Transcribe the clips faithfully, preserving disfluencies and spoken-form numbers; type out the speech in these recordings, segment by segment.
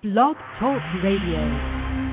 Blog Talk Radio.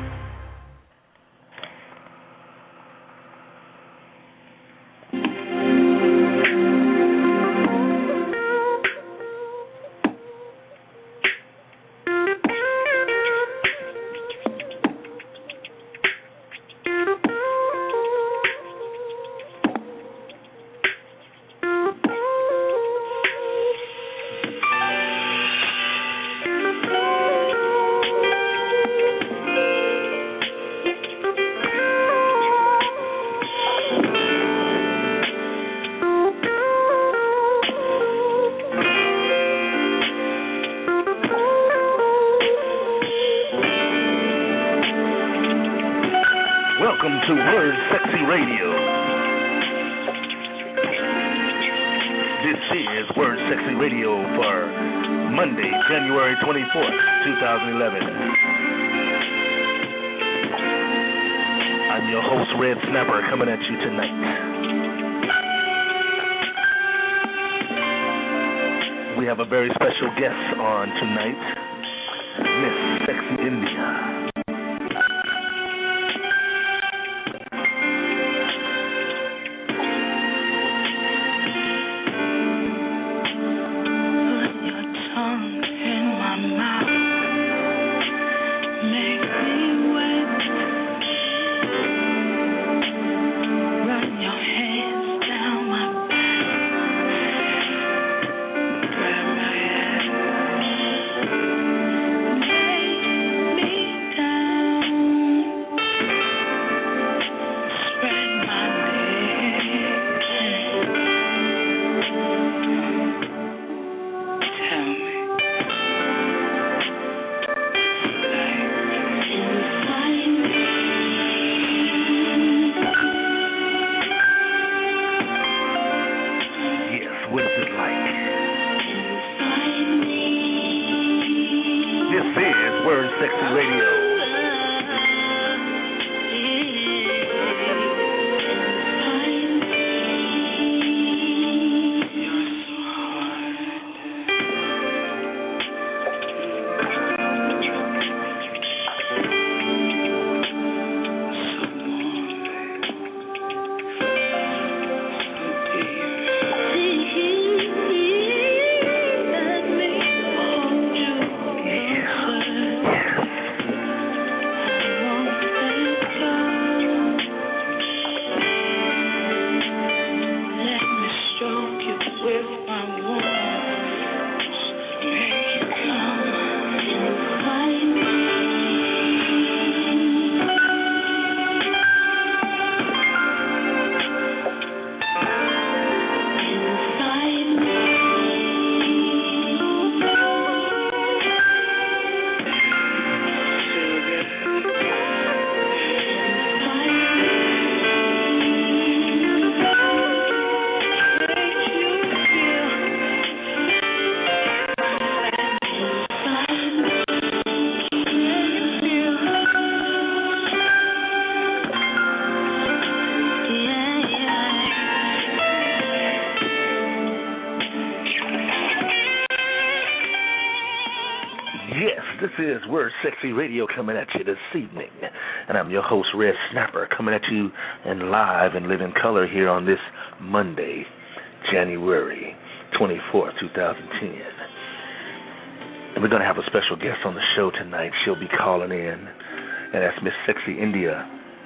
This is Word Sexy Radio coming at you this evening, and I'm your host, Red Snapper, coming at you in live and living color here on this Monday, January twenty-fourth, twenty ten. And we're going to have a special guest on the show tonight. She'll be calling in, and that's Miss Sexy India.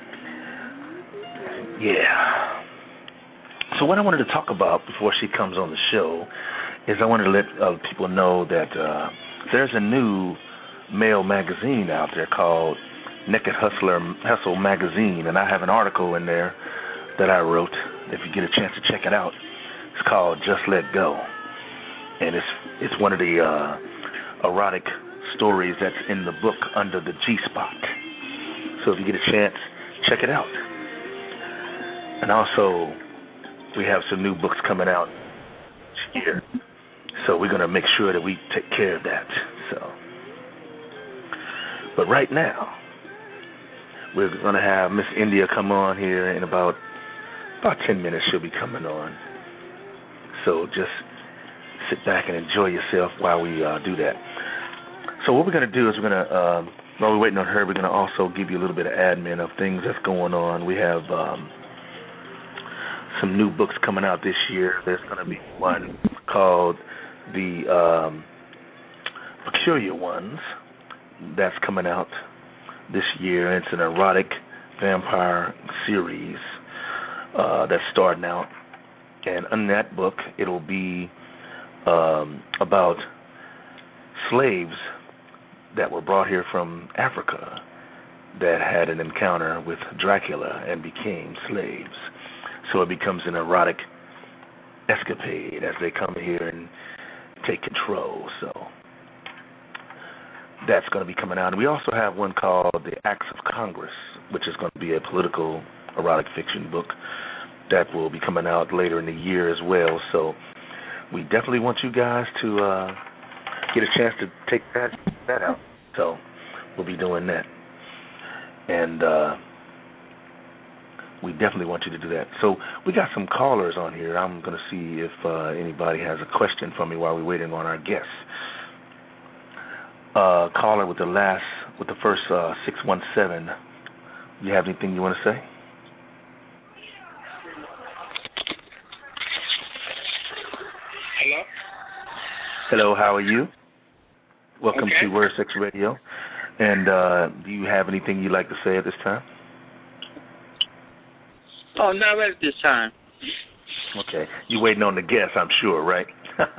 Yeah. So what I wanted to talk about before she comes on the show is I wanted to let uh, people know that uh, there's a new male magazine out there called Naked Hustler Hustle Magazine, and I have an article in there that I wrote. If you get a chance to check it out, it's called Just Let Go, and it's it's one of the uh, erotic stories that's in the book Under the G-Spot. So if you get a chance, check it out. And also, we have some new books coming out here, so we're going to make sure that we take care of that. So. But right now, we're going to have Miss India come on here in about about ten minutes. She'll be coming on. So just sit back and enjoy yourself while we uh, do that. So what we're going to do is we're going to, um, while we're waiting on her, we're going to also give you a little bit of admin of things that's going on. We have um, some new books coming out this year. There's going to be one called The um, Peculiar Ones that's coming out this year. It's an erotic vampire series uh, that's starting out. And in that book, it'll be um, about slaves that were brought here from Africa that had an encounter with Dracula and became slaves. So it becomes an erotic escapade as they come here and take control. So that's going to be coming out. And we also have one called The Acts of Congress, which is going to be a political erotic fiction book that will be coming out later in the year as well. So we definitely want you guys to uh, get a chance to take that that out. So we'll be doing that. And uh, we definitely want you to do that. So we got some callers on here. I'm going to see if uh, anybody has a question for me while we're waiting on our guests. Uh, caller with the last, with the first uh, six one seven. You have anything you want to say? Hello? Hello, how are you? Welcome okay. to Word Sex Radio. And uh, do you have anything you'd like to say at this time? Oh, not at this time. Okay. You're waiting on the guest, I'm sure, right?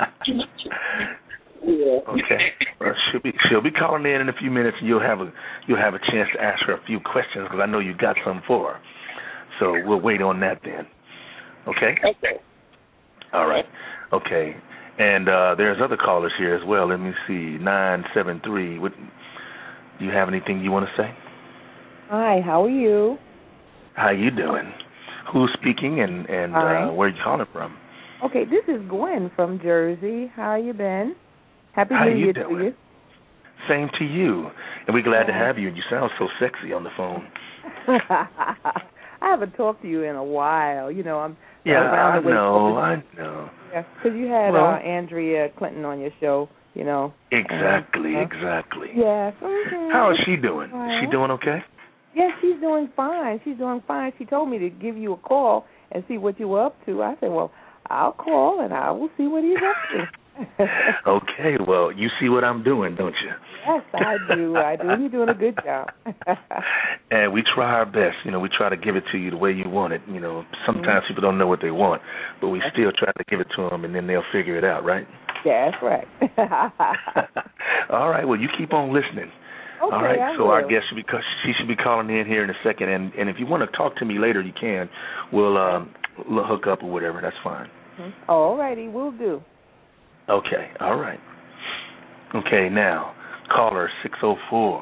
Yeah. Okay. Well, she'll be she'll be calling in in a few minutes, and you'll have a you'll have a chance to ask her a few questions because I know you got some for her. So we'll wait on that then. Okay. Okay. All right. Okay. And uh, there's other callers here as well. Let me see. Nine seven three. What? Do you have anything you want to say? Hi. How are you? How you doing? Who's speaking, and and uh, where are you calling from? Okay, this is Gwen from Jersey. How you been? Happy How New you Year doing? to you. Same to you. And we're glad to have you. And you sound so sexy on the phone. I haven't talked to you in a while. You know, I'm yeah, around I know, I know. Yeah, because you had well, uh, Andrea Clinton on your show. You know. Exactly, uh, exactly. Yes. Okay. How is she doing? Is she doing okay? Yes, she's doing fine. She's doing fine. She told me to give you a call and see what you were up to. I said, well, I'll call and I will see what he's up to. Okay, well, you see what I'm doing, don't you? Yes, I do. I do. You're doing a good job. And we try our best. You know, we try to give it to you the way you want it. You know, sometimes mm-hmm. people don't know what they want, but we still try to give it to them, and then they'll figure it out, right? Yeah, that's right. All right, well, you keep on listening. Okay, All right, I so will. our guest should be she should be calling in here in a second, and and if you want to talk to me later, you can. We'll um, hook up or whatever. That's fine. Mm-hmm. All righty, we'll do. Okay, all right. Okay, now caller six oh four.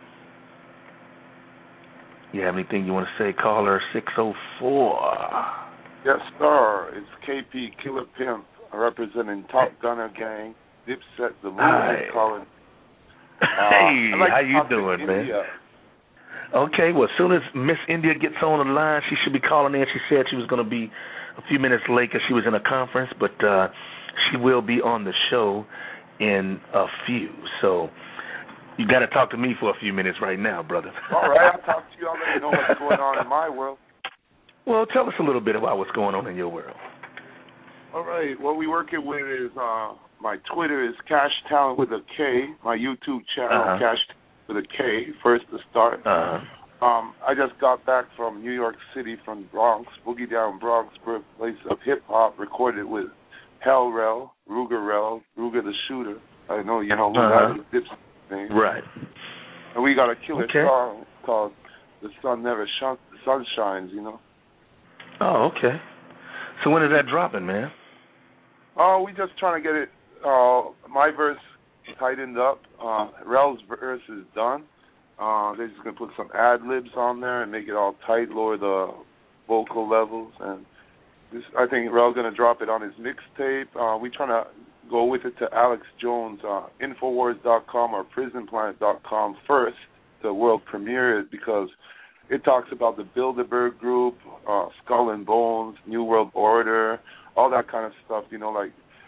You have anything you want to say, caller six oh four? Yes, sir. It's K P Killer Pimp representing Top Gunner Gang, Dipset, the Lunatic calling. Uh, hey, like how you doing, man? India. Okay, well, as soon as Miss India gets on the line, she should be calling in. She said she was going to be a few minutes late because she was in a conference, but uh, she will be on the show in a few. So you got to talk to me for a few minutes right now, brother. All right, I'll talk to you. I'll let you know what's going on in my world. Well, tell us a little bit about what's going on in your world. All right, what we're working with is uh, my Twitter is Cash Talent with a K. My YouTube channel, uh-huh. Cash with a K, first to start. Uh-huh. Um, I just got back from New York City, from Bronx, Boogie Down Bronx, birthplace of hip-hop, recorded with Hell Rel, Ruger Rel, Ruger the Shooter. I know you know who uh-huh. that is, Dip's name. Right. And we got a killer okay. song called The Sun Never Sh- The Sun Shines, you know. Oh, okay. So when is that dropping, man? Oh, we just trying to get it, uh, my verse tightened up. Uh, Rel's verse is done. Uh, they're just going to put some ad-libs on there and make it all tight, lower the vocal levels. And this, I think Rel's going to drop it on his mixtape. Uh, we're trying to go with it to Alex Jones, uh, Infowars dot com or Prison Planet dot com first to world premiere it because it talks about the Bilderberg Group, uh, Skull and Bones, New World Order, all that kind of stuff, you know, like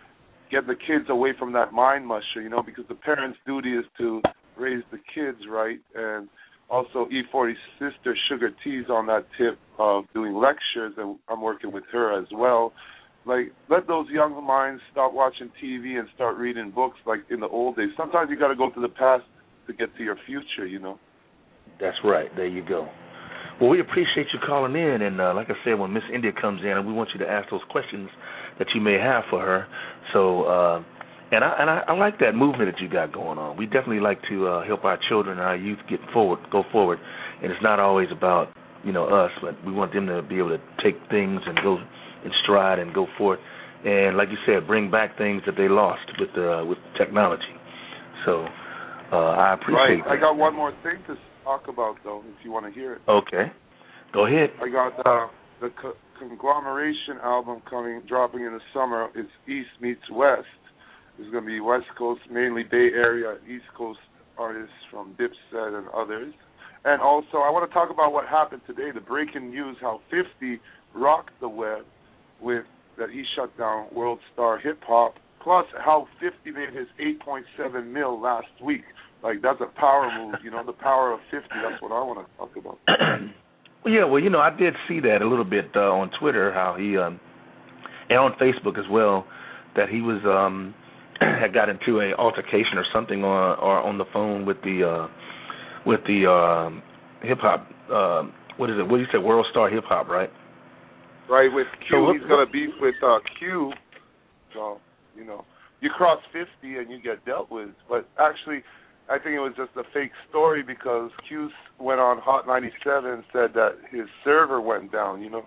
get the kids away from that mind musher, you know, because the parents' duty is to raise the kids right. And also E forty's sister, Sugar T's, on that tip of doing lectures, and I'm working with her as well. Like, let those young minds stop watching T V and start reading books like in the old days. Sometimes you got to go to the past to get to your future, you know. That's right. There you go. Well, we appreciate you calling in, and uh, like I said, when Miss India comes in, we want you to ask those questions that you may have for her. So, uh, and I and I, I like that movement that you got going on. We definitely like to uh, help our children and our youth get forward, go forward, and it's not always about, you know, us, but we want them to be able to take things and go in stride and go forth, and like you said, bring back things that they lost with uh, with technology. So, uh, I appreciate right. that. I got one more thing to talk about, though, if you want to hear it. Okay. Go ahead. I got uh, the co- Conglomeration album coming, dropping in the summer. It's East meets West. There's going to be West Coast, mainly Bay Area, East Coast artists from Dipset and others. And also, I want to talk about what happened today, the breaking news, how fifty rocked the web with that he shut down World Star Hip Hop, plus how fifty made his eight point seven mil last week. Like, that's a power move, you know, the power of fifty. That's what I want to talk about. Well, yeah, well, you know, I did see that a little bit uh, on Twitter, how he, um, and on Facebook as well, that he was, um, had got into a altercation or something on, or on the phone with the, uh, with the um, hip-hop, uh, what is it, what do you say, World Star Hip Hop, right? Right, with Q, so what, he's going to beef with uh, Q, so, you know, you cross fifty and you get dealt with, but actually, I think it was just a fake story because Q went on Hot ninety-seven and said that his server went down, you know.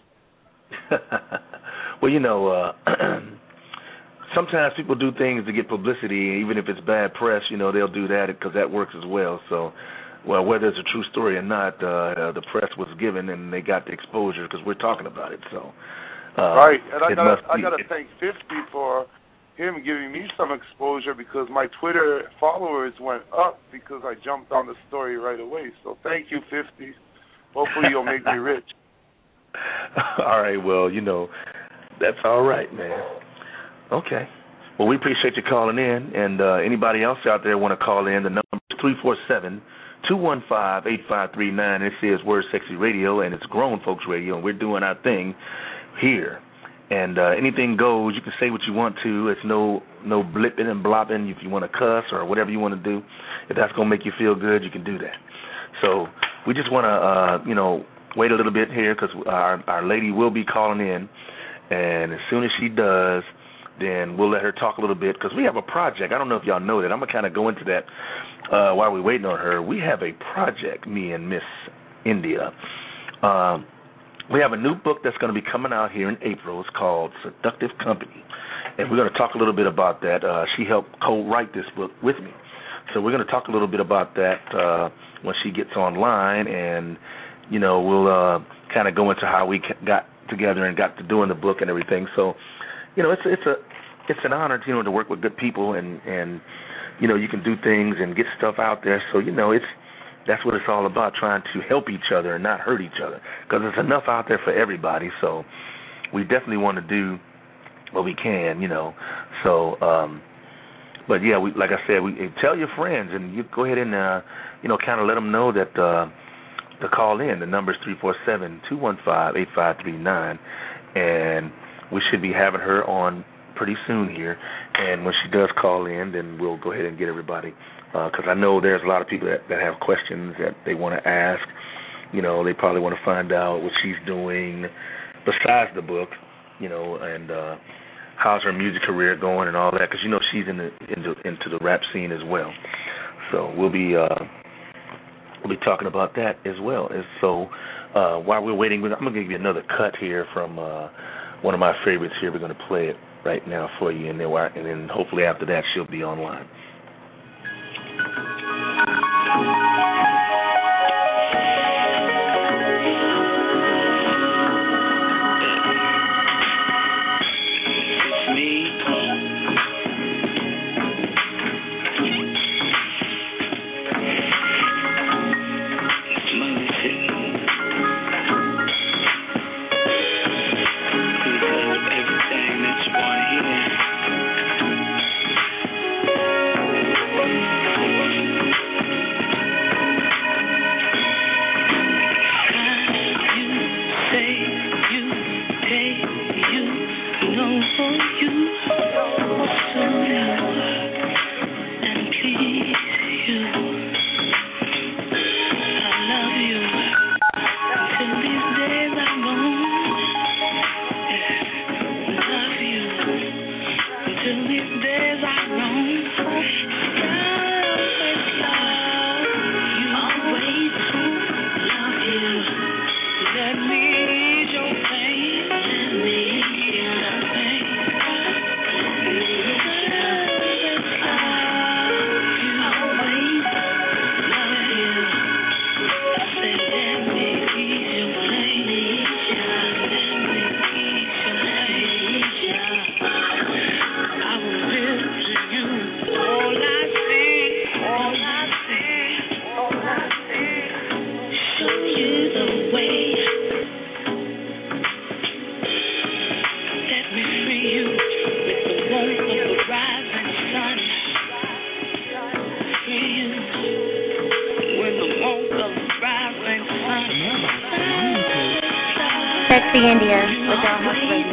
Well, you know, uh, sometimes people do things to get publicity, even if it's bad press, you know, they'll do that because that works as well. So, well, whether it's a true story or not, uh, uh, the press was given and they got the exposure because we're talking about it. So, uh, right, and I got I got to be, thank fifty for him giving me some exposure because my Twitter followers went up because I jumped on the story right away. So thank you, fifty. Hopefully you'll make me rich. All right, well, you know, that's all right, man. Okay. Well, we appreciate you calling in, and uh, anybody else out there want to call in, the number is three four seven, two one five, eight five three nine. This is Word Sexy Radio, and it's Grown Folks Radio, and we're doing our thing here. And uh, anything goes. You can say what you want to. It's no no blipping and blopping. If you want to cuss or whatever you want to do, if that's going to make you feel good, you can do that. So we just want to, uh, you know, wait a little bit here because our, our lady will be calling in. And as soon as she does, then we'll let her talk a little bit because we have a project. I don't know if y'all know that. I'm going to kind of go into that uh, while we're waiting on her. We have a project, me and Miss India. Um We have a new book that's going to be coming out here in April. It's called Seductive Company, and we're going to talk a little bit about that. Uh, she helped co-write this book with me, so we're going to talk a little bit about that uh, when she gets online, and, you know, we'll uh, kind of go into how we got together and got to doing the book and everything. So, you know, it's it's a it's an honor, you know, to work with good people, and, and you know, you can do things and get stuff out there. So, you know, it's that's what it's all about, trying to help each other and not hurt each other, because there's enough out there for everybody. So we definitely want to do what we can, you know. So, um, but, yeah, we, like I said, we tell your friends, and you go ahead and, uh, you know, kind of let them know that uh, to call in. The number is three four seven, two one five, eight five three nine, and we should be having her on pretty soon here. And when she does call in, then we'll go ahead and get everybody, because uh, I know there's a lot of people that, that have questions that they want to ask. You know, they probably want to find out what she's doing besides the book, you know, and uh, how's her music career going and all that, because, you know, she's in the, into, into the rap scene as well. So we'll be uh, we'll be talking about that as well. And so uh, while we're waiting, I'm going to give you another cut here from uh, one of my favorites here. We're going to play it right now for you, and then, and then hopefully after that she'll be online. Everything that you want to hear. Sexy India with John Huff Radio.